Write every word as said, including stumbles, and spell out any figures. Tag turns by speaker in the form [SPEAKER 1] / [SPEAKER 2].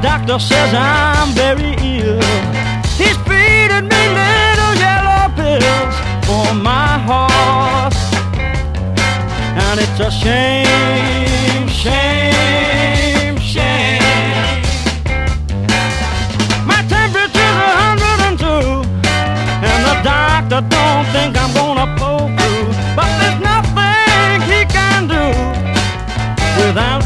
[SPEAKER 1] doctor says I'm very ill. He's feeding me little yellow pills for my horse, and it's a shame, shame, shame. My temperature's a hundred and two, and the doctor don't think I'm gonna pull through. But there's nothing he can do without